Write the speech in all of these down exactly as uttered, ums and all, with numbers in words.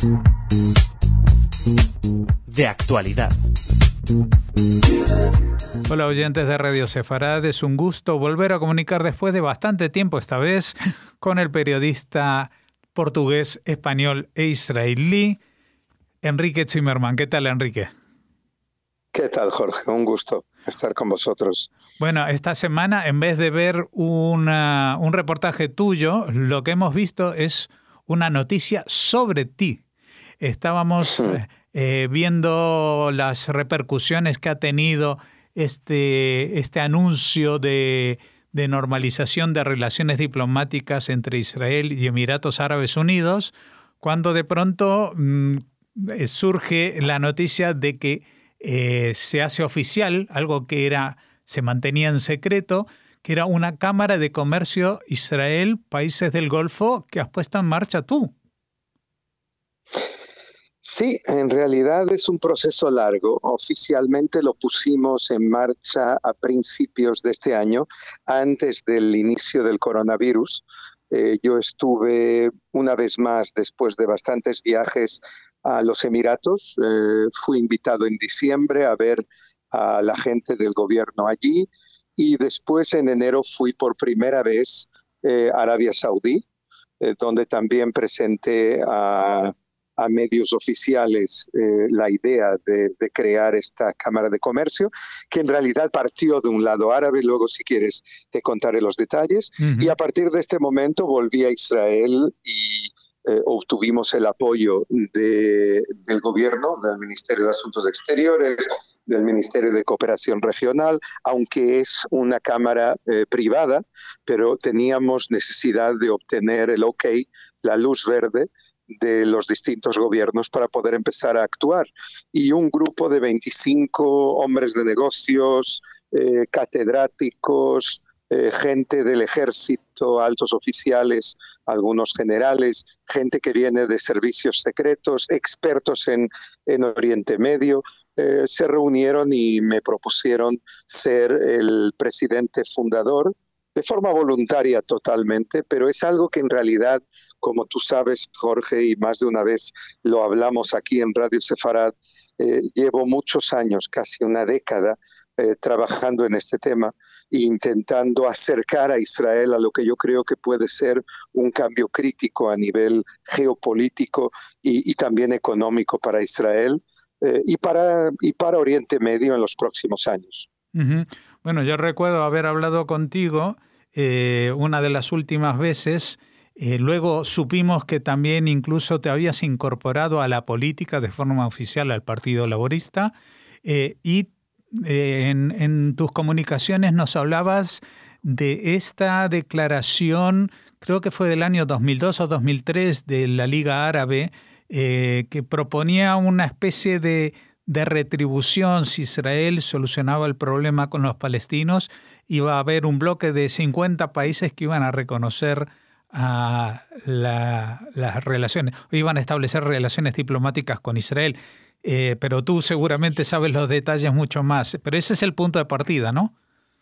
De actualidad. Hola oyentes de Radio Sefarad, es un gusto volver a comunicar después de bastante tiempo, esta vez con el periodista portugués, español e israelí, Enrique Zimmerman. ¿Qué tal, Enrique? ¿Qué tal, Jorge? Un gusto estar con vosotros. Bueno, esta semana, en vez de ver una, un reportaje tuyo, lo que hemos visto es una noticia sobre ti. Estábamos eh, eh, viendo las repercusiones que ha tenido este, este anuncio de, de normalización de relaciones diplomáticas entre Israel y Emiratos Árabes Unidos, cuando de pronto mmm, surge la noticia de que eh, se hace oficial algo que era, se mantenía en secreto, que era una Cámara de Comercio Israel-Países del Golfo que has puesto en marcha tú. Sí, en realidad es un proceso largo. Oficialmente lo pusimos en marcha a principios de este año, antes del inicio del coronavirus. Eh, yo estuve una vez más, después de bastantes viajes a los Emiratos. Eh, fui invitado en diciembre a ver a la gente del gobierno allí y después en enero fui por primera vez eh, a Arabia Saudí, eh, donde también presenté a... a medios oficiales eh, la idea de, de crear esta Cámara de Comercio, que en realidad partió de un lado árabe, luego si quieres te contaré los detalles, uh-huh. Y a partir de este momento volví a Israel y eh, obtuvimos el apoyo de, del gobierno, del Ministerio de Asuntos Exteriores, del Ministerio de Cooperación Regional, aunque es una cámara eh, privada, pero teníamos necesidad de obtener el ok, la luz verde, de los distintos gobiernos para poder empezar a actuar. Y un grupo de veinticinco hombres de negocios, eh, catedráticos, eh, gente del ejército, altos oficiales, algunos generales, gente que viene de servicios secretos, expertos en, en Oriente Medio, eh, se reunieron y me propusieron ser el presidente fundador, de forma voluntaria totalmente, pero es algo que en realidad, como tú sabes, Jorge, y más de una vez lo hablamos aquí en Radio Sefarad, eh, llevo muchos años, casi una década, eh, trabajando en este tema e intentando acercar a Israel a lo que yo creo que puede ser un cambio crítico a nivel geopolítico y, y también económico para Israel eh, y, para, y para Oriente Medio en los próximos años. Uh-huh. Bueno, yo recuerdo haber hablado contigo eh, una de las últimas veces. Eh, luego supimos que también incluso te habías incorporado a la política de forma oficial al Partido Laborista eh, y eh, en, en tus comunicaciones nos hablabas de esta declaración, creo que fue del año dos mil dos o dos mil tres, de la Liga Árabe, eh, que proponía una especie de de retribución. Si Israel solucionaba el problema con los palestinos, iba a haber un bloque de cincuenta países que iban a reconocer a la, las relaciones, o iban a establecer relaciones diplomáticas con Israel. Eh, pero tú seguramente sabes los detalles mucho más. Pero ese es el punto de partida, ¿no?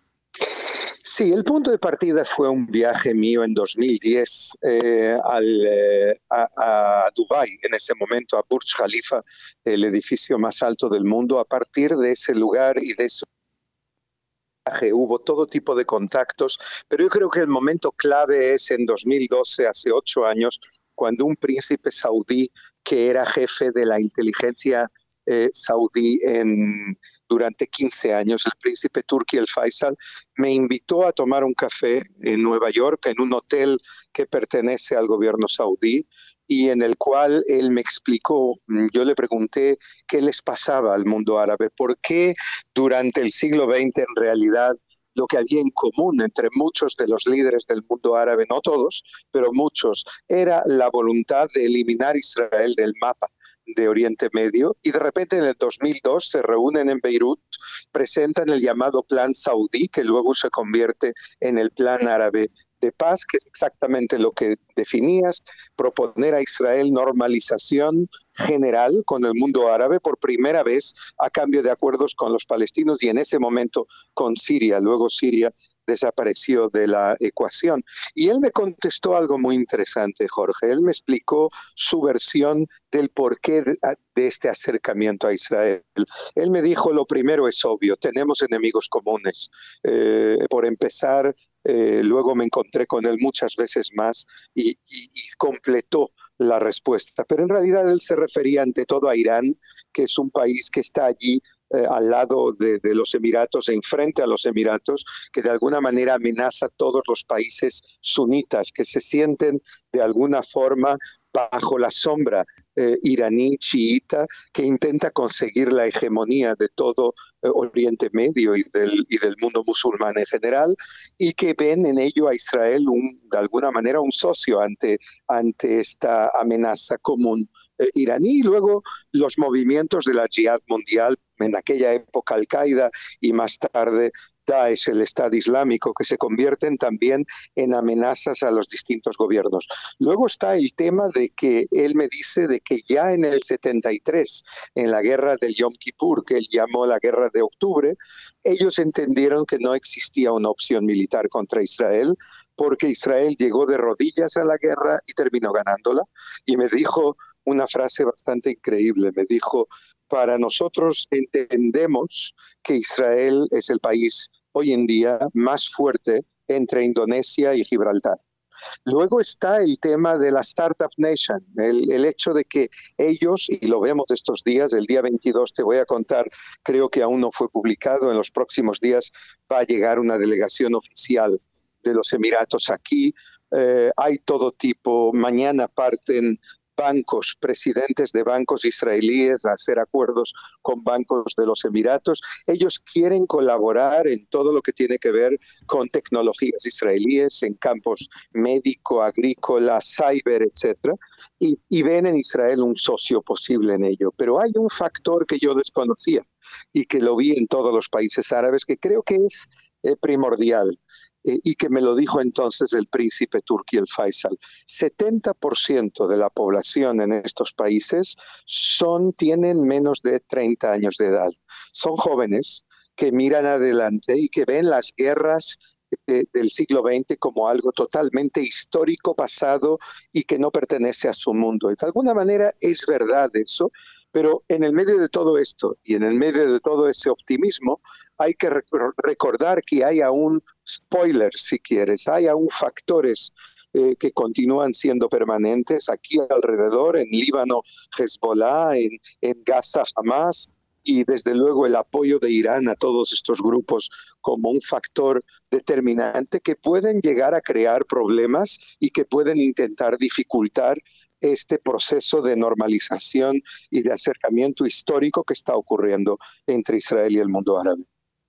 Sí, el punto de partida fue un viaje mío en dos mil diez eh, al, eh, a, a Dubái, en ese momento a Burj Khalifa, el edificio más alto del mundo. A partir de ese lugar y de ese viaje hubo todo tipo de contactos, pero yo creo que el momento clave es en dos mil doce, hace ocho años, cuando un príncipe saudí que era jefe de la inteligencia eh, saudí en... durante quince años, el príncipe Turki El Faisal, me invitó a tomar un café en Nueva York, en un hotel que pertenece al gobierno saudí, y en el cual él me explicó, yo le pregunté qué les pasaba al mundo árabe, por qué durante el siglo veinte en realidad lo que había en común entre muchos de los líderes del mundo árabe, no todos, pero muchos, era la voluntad de eliminar Israel del mapa de Oriente Medio, y de repente en el dos mil dos se reúnen en Beirut, presentan el llamado Plan Saudí, que luego se convierte en el Plan Árabe de Paz, que es exactamente lo que definías, proponer a Israel normalización general con el mundo árabe por primera vez a cambio de acuerdos con los palestinos y en ese momento con Siria. Luego Siria desapareció de la ecuación. Y él me contestó algo muy interesante, Jorge. Él me explicó su versión del porqué de, de este acercamiento a Israel. Él me dijo, lo primero es obvio, tenemos enemigos comunes. Eh, por empezar, eh, luego me encontré con él muchas veces más y, y, y completó la respuesta. Pero en realidad él se refería ante todo a Irán, que es un país que está allí eh, al lado de, de los Emiratos, enfrente a los Emiratos, que de alguna manera amenaza a todos los países sunitas, que se sienten de alguna forma bajo la sombra eh, iraní chiita, que intenta conseguir la hegemonía de todo eh, Oriente Medio y del, y del mundo musulmán en general, y que ven en ello a Israel un, de alguna manera un socio ante, ante esta amenaza común eh, iraní. Y luego los movimientos de la Jihad mundial, en aquella época Al-Qaeda y más tarde Daesh, el Estado Islámico, que se convierten también en amenazas a los distintos gobiernos. Luego está el tema de que él me dice de que ya en el setenta y tres, en la guerra del Yom Kippur, que él llamó la guerra de octubre, ellos entendieron que no existía una opción militar contra Israel, porque Israel llegó de rodillas a la guerra y terminó ganándola. Y me dijo una frase bastante increíble, me dijo: para nosotros entendemos que Israel es el país hoy en día más fuerte entre Indonesia y Gibraltar. Luego está el tema de la Startup Nation, el, el hecho de que ellos, y lo vemos estos días, el día veintidós te voy a contar, creo que aún no fue publicado, en los próximos días va a llegar una delegación oficial de los Emiratos aquí, eh, hay todo tipo, mañana parten bancos, presidentes de bancos israelíes a hacer acuerdos con bancos de los Emiratos. Ellos quieren colaborar en todo lo que tiene que ver con tecnologías israelíes en campos médico, agrícola, cyber, etcétera, y, y ven en Israel un socio posible en ello. Pero hay un factor que yo desconocía y que lo vi en todos los países árabes que creo que es eh, primordial. Eh, y que me lo dijo entonces el príncipe Turki el Faisal. setenta por ciento de la población en estos países son, tienen menos de treinta años de edad. Son jóvenes que miran adelante y que ven las guerras eh, del siglo veinte como algo totalmente histórico, pasado y que no pertenece a su mundo. Y de alguna manera es verdad eso, pero en el medio de todo esto y en el medio de todo ese optimismo, hay que recordar que hay aún spoilers, si quieres, hay aún factores eh, que continúan siendo permanentes aquí alrededor, en Líbano, Hezbollah, en, en Gaza, Hamas, y desde luego el apoyo de Irán a todos estos grupos como un factor determinante que pueden llegar a crear problemas y que pueden intentar dificultar este proceso de normalización y de acercamiento histórico que está ocurriendo entre Israel y el mundo árabe.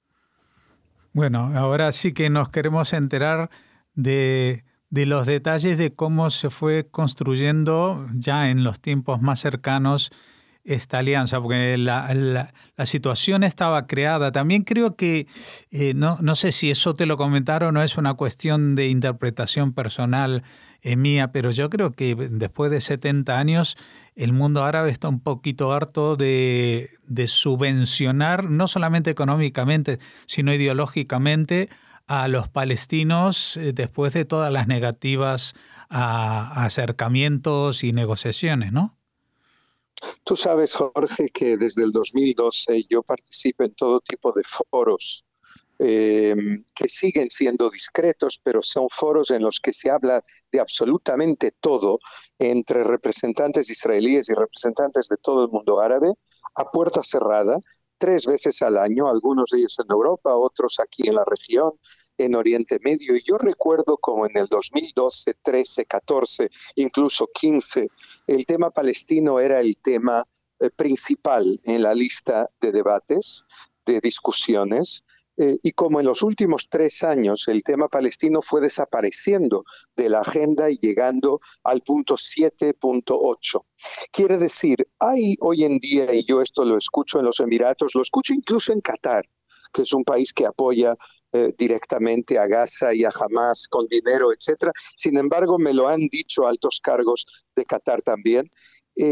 Bueno, ahora sí que nos queremos enterar de, de los detalles de cómo se fue construyendo ya en los tiempos más cercanos esta alianza, porque la, la, la situación estaba creada. También creo que, eh, no, no sé si eso te lo comentaron o es una cuestión de interpretación personal eh, mía, pero yo creo que después de setenta años el mundo árabe está un poquito harto de, de subvencionar, no solamente económicamente, sino ideológicamente, a los palestinos eh, después de todas las negativas a, a acercamientos y negociaciones, ¿no? Tú sabes, Jorge, que desde el dos mil doce yo participo en todo tipo de foros eh, que siguen siendo discretos, pero son foros en los que se habla de absolutamente todo entre representantes israelíes y representantes de todo el mundo árabe a puerta cerrada, tres veces al año, algunos de ellos en Europa, otros aquí en la región, en Oriente Medio. Y yo recuerdo como en el dos mil doce, trece, catorce, incluso quince, el tema palestino era el tema eh, principal en la lista de debates, de discusiones, eh, y como en los últimos tres años el tema palestino fue desapareciendo de la agenda y llegando al punto siete punto ocho. Quiere decir, hay hoy en día, y yo esto lo escucho en los Emiratos, lo escucho incluso en Qatar, que es un país que apoya eh, directamente a Gaza y a Hamas con dinero, etcétera. Sin embargo, me lo han dicho altos cargos de Qatar también. Eh,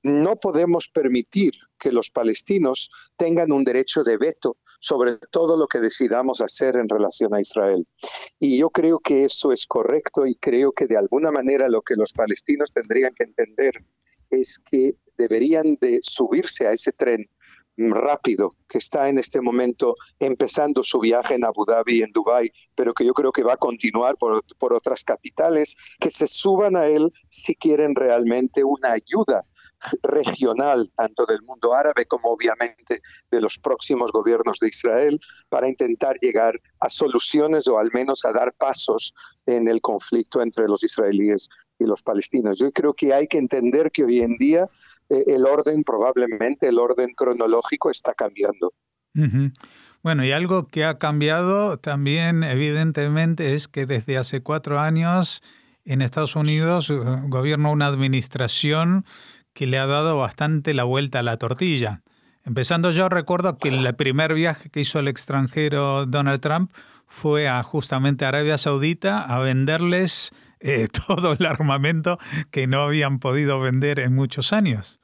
no podemos permitir que los palestinos tengan un derecho de veto sobre todo lo que decidamos hacer en relación a Israel. Y yo creo que eso es correcto y creo que de alguna manera lo que los palestinos tendrían que entender es que deberían de subirse a ese tren rápido que está en este momento empezando su viaje en Abu Dhabi, en Dubái, pero que yo creo que va a continuar por, por otras capitales, que se suban a él si quieren realmente una ayuda regional, tanto del mundo árabe como obviamente de los próximos gobiernos de Israel, para intentar llegar a soluciones o al menos a dar pasos en el conflicto entre los israelíes y los palestinos. Yo creo que hay que entender que hoy en día eh, el orden, probablemente el orden cronológico está cambiando. Uh-huh. Bueno, y algo que ha cambiado también evidentemente es que desde hace cuatro años en Estados Unidos eh, gobierna una administración que le ha dado bastante la vuelta a la tortilla. Empezando, yo recuerdo que el primer viaje que hizo al extranjero Donald Trump fue a justamente Arabia Saudita a venderles eh, todo el armamento que no habían podido vender en muchos años.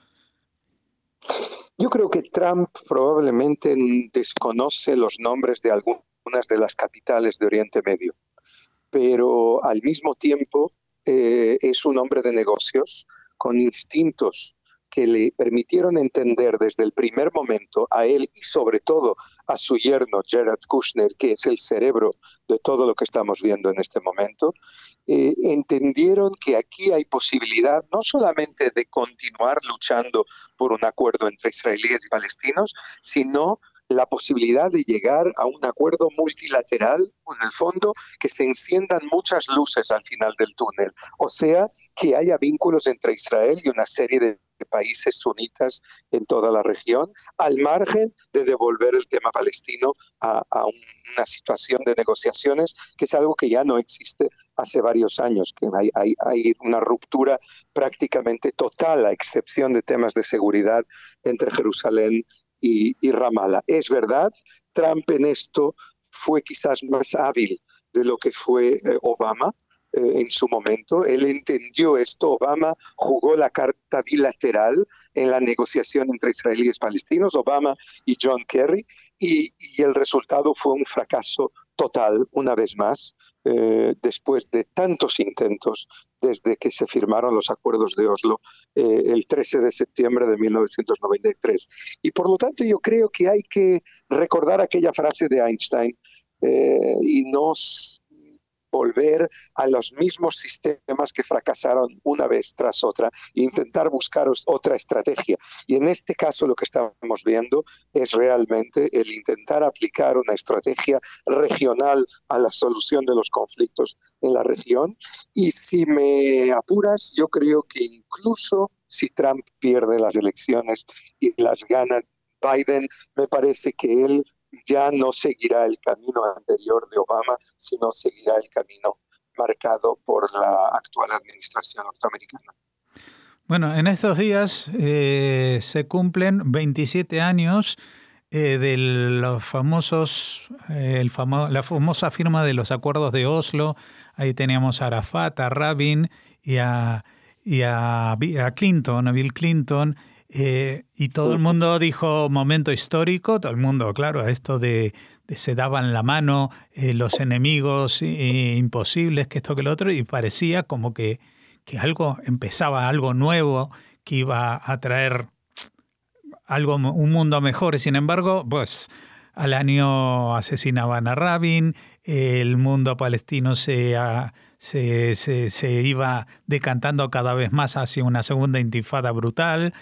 Yo creo que Trump probablemente desconoce los nombres de algunas de las capitales de Oriente Medio, pero al mismo tiempo eh, es un hombre de negocios con instintos que le permitieron entender desde el primer momento a él y sobre todo a su yerno Jared Kushner, que es el cerebro de todo lo que estamos viendo en este momento, eh, entendieron que aquí hay posibilidad no solamente de continuar luchando por un acuerdo entre israelíes y palestinos, sino la posibilidad de llegar a un acuerdo multilateral, en el fondo, que se enciendan muchas luces al final del túnel. O sea, que haya vínculos entre Israel y una serie de países sunitas en toda la región, al margen de devolver el tema palestino a, a un, una situación de negociaciones, que es algo que ya no existe hace varios años, que hay, hay, hay una ruptura prácticamente total, a excepción de temas de seguridad, entre Jerusalén y, y Ramallah. Es verdad, Trump en esto fue quizás más hábil de lo que fue eh, Obama, Eh, en su momento. Él entendió esto. Obama jugó la carta bilateral en la negociación entre israelíes y palestinos, Obama y John Kerry, y, y el resultado fue un fracaso total, una vez más, eh, después de tantos intentos desde que se firmaron los acuerdos de Oslo eh, el trece de septiembre de mil novecientos noventa y tres. Y por lo tanto yo creo que hay que recordar aquella frase de Einstein eh, y nos volver a los mismos sistemas que fracasaron una vez tras otra e intentar buscar otra estrategia. Y en este caso lo que estamos viendo es realmente el intentar aplicar una estrategia regional a la solución de los conflictos en la región. Y si me apuras, yo creo que incluso si Trump pierde las elecciones y las gana Biden, me parece que él ya no seguirá el camino anterior de Obama, sino seguirá el camino marcado por la actual administración norteamericana. Bueno, en estos días eh, se cumplen veintisiete años eh, de los famosos, eh, el famo- la famosa firma de los acuerdos de Oslo. Ahí teníamos a Arafat, a Rabin y a, y a, a Clinton, a Bill Clinton. Eh, y todo el mundo dijo momento histórico, todo el mundo, claro, esto de, de se daban la mano eh, los enemigos eh, imposibles, que esto que lo otro, y parecía como que, que algo empezaba, algo nuevo, que iba a traer algo, un mundo mejor. Sin embargo, pues al año asesinaban a Rabin, el mundo palestino se... A, Se, se, se iba decantando cada vez más hacia una segunda intifada brutal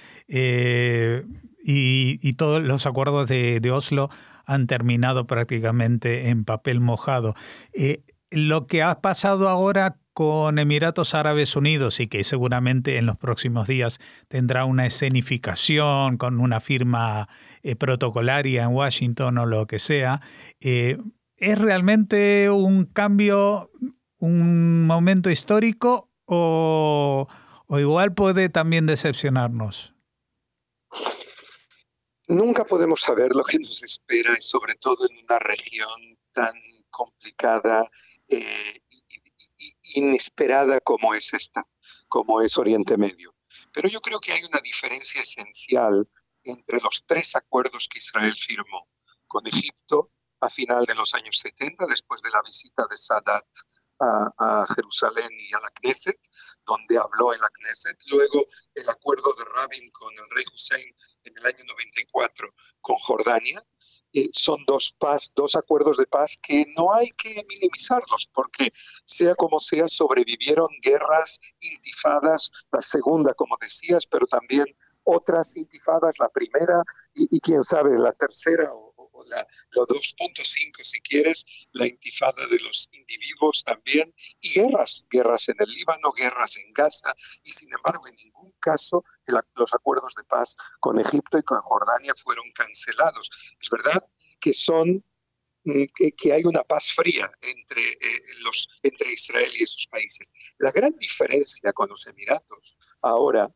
eh, y, y todos los acuerdos de, de Oslo han terminado prácticamente en papel mojado. Eh, lo que ha pasado ahora con Emiratos Árabes Unidos y que seguramente en los próximos días tendrá una escenificación con una firma eh, protocolaria en Washington o lo que sea, eh, es realmente un cambio, un momento histórico o, o igual puede también decepcionarnos? Nunca podemos saber lo que nos espera, y sobre todo en una región tan complicada e eh, inesperada como es esta, como es Oriente Medio. Pero yo creo que hay una diferencia esencial entre los tres acuerdos que Israel firmó con Egipto a final de los años setenta, después de la visita de Sadat a, a Jerusalén y a la Knesset, donde habló en la Knesset. Luego el acuerdo de Rabin con el rey Hussein en el año noventa y cuatro con Jordania. Eh, son dos, paz, dos acuerdos de paz que no hay que minimizarlos, porque sea como sea, sobrevivieron guerras, intifadas, la segunda, como decías, pero también otras intifadas, la primera y, y quién sabe, la tercera o, o la, la dos punto cinco si quieres, la intifada de los individuos también, y guerras, guerras en el Líbano, guerras en Gaza, y sin embargo en ningún caso el, los acuerdos de paz con Egipto y con Jordania fueron cancelados. Es verdad que son que, que hay una paz fría entre, eh, los, entre Israel y esos países. La gran diferencia con los Emiratos ahora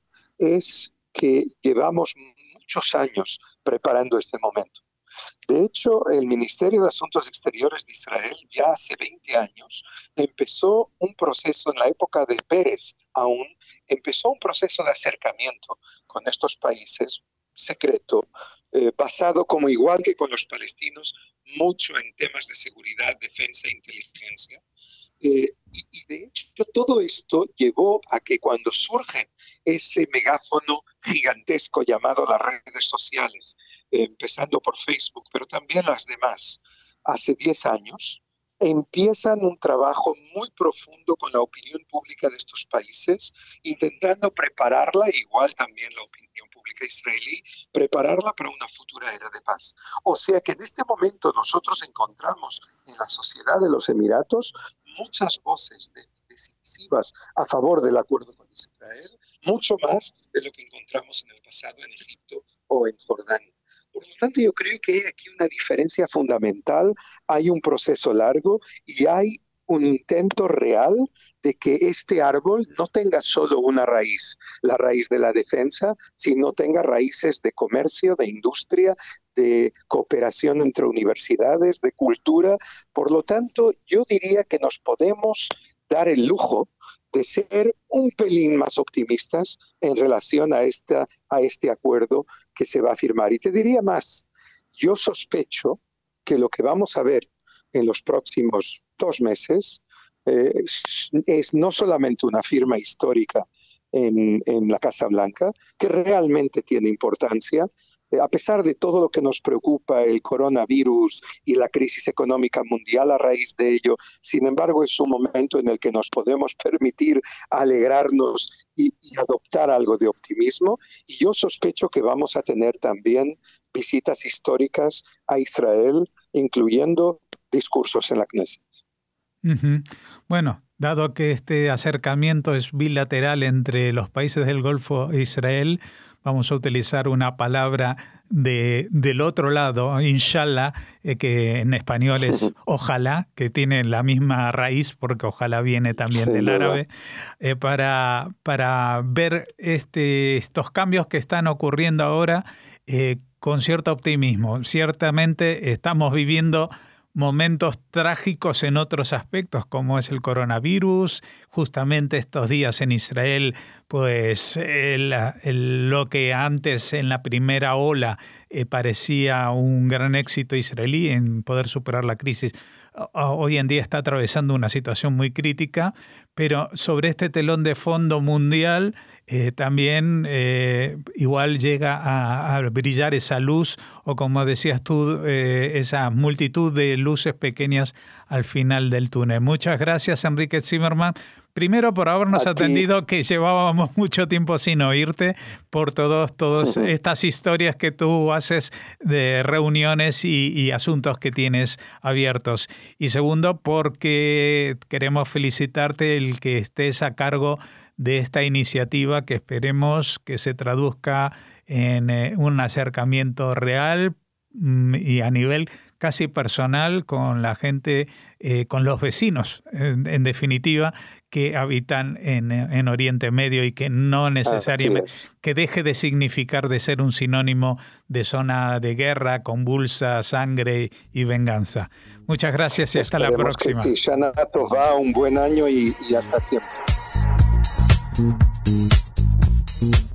es que llevamos muchos años preparando este momento. De hecho, el Ministerio de Asuntos Exteriores de Israel ya hace veinte años empezó un proceso, en la época de Pérez aún, empezó un proceso de acercamiento con estos países secreto, eh, basado como igual que con los palestinos, mucho en temas de seguridad, defensa e inteligencia. Eh, y, y de hecho todo esto llevó a que cuando surge ese megáfono gigantesco llamado las redes sociales, eh, empezando por Facebook, pero también las demás, hace diez años, empiezan un trabajo muy profundo con la opinión pública de estos países, intentando prepararla, igual también la opinión pública israelí, prepararla para una futura era de paz. O sea que en este momento nosotros encontramos en la sociedad de los Emiratos muchas voces decisivas a favor del acuerdo con Israel, mucho más de lo que encontramos en el pasado en Egipto o en Jordania. Por lo tanto, yo creo que hay aquí una diferencia fundamental, hay un proceso largo y hay un intento real de que este árbol no tenga solo una raíz, la raíz de la defensa, sino tenga raíces de comercio, de industria, de cooperación entre universidades, de cultura. Por lo tanto, yo diría que nos podemos dar el lujo de ser un pelín más optimistas en relación a, esta, a este acuerdo que se va a firmar. Y te diría más, yo sospecho que lo que vamos a ver en los próximos dos meses eh, es, es no solamente una firma histórica en, en la Casa Blanca, que realmente tiene importancia, a pesar de todo lo que nos preocupa, el coronavirus y la crisis económica mundial a raíz de ello, sin embargo es un momento en el que nos podemos permitir alegrarnos y, y adoptar algo de optimismo, y yo sospecho que vamos a tener también visitas históricas a Israel, incluyendo discursos en la Knesset. Uh-huh. Bueno, dado que este acercamiento es bilateral entre los países del Golfo e Israel, vamos a utilizar una palabra de, del otro lado, inshallah, eh, que en español es ojalá, que tiene la misma raíz, porque ojalá viene también sí, del no, árabe, eh, para, para ver este, estos cambios que están ocurriendo ahora eh, con cierto optimismo. Ciertamente estamos viviendo momentos trágicos en otros aspectos, como es el coronavirus. Justamente estos días en Israel, pues el, el, lo que antes en la primera ola eh, parecía un gran éxito israelí en poder superar la crisis, hoy en día está atravesando una situación muy crítica, pero sobre este telón de fondo mundial eh, también eh, igual llega a, a brillar esa luz, o como decías tú, eh, esa multitud de luces pequeñas al final del túnel. Muchas gracias, Enrique Zimmerman. Primero por habernos atendido, que llevábamos mucho tiempo sin oírte, por todos, todas uh-huh. estas historias que tú haces de reuniones y, y asuntos que tienes abiertos. Y segundo, porque queremos felicitarte el que estés a cargo de esta iniciativa, que esperemos que se traduzca en eh, un acercamiento real mm, y a nivel casi personal con la gente, eh, con los vecinos, en, en definitiva, que habitan en, en Oriente Medio, y que no necesariamente, que deje de significar de ser un sinónimo de zona de guerra, convulsa, sangre y venganza. Muchas gracias y hasta Esperemos la próxima. Que sí, Shana Tová, un buen año y, y hasta siempre.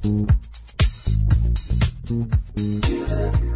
Thank you.